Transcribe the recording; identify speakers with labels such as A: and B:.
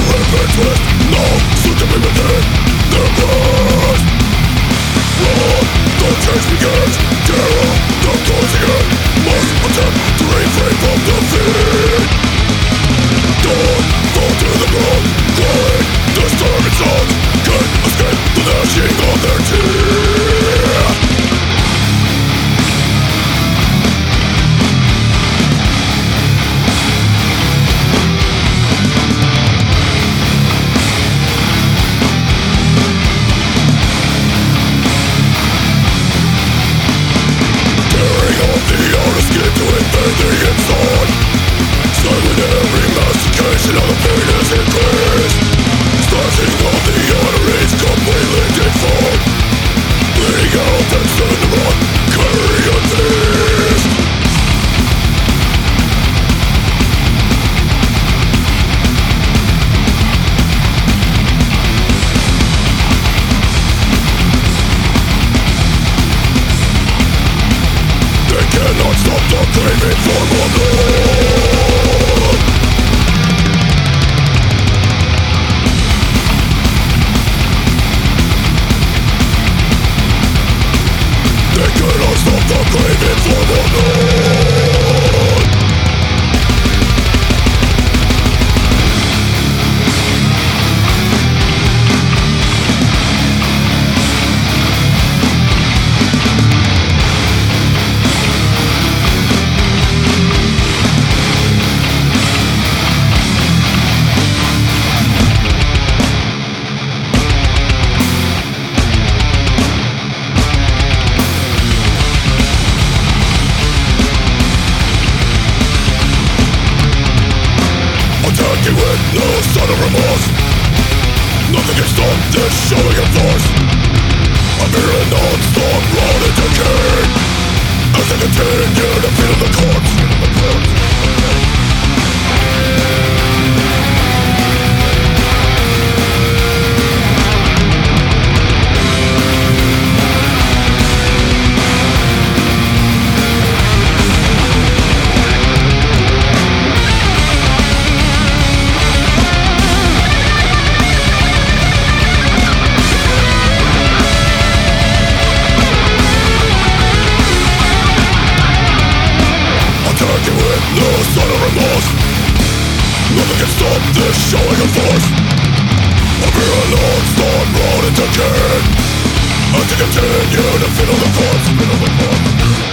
A: Nothing can stop this showing of force. I'm here non-stop, rot and decay, as I continue to feel the corpse. No sign of remorse. Nothing can stop this showing of force. I'm here alone, start rot and decay, as I continue to fiddle the corpse.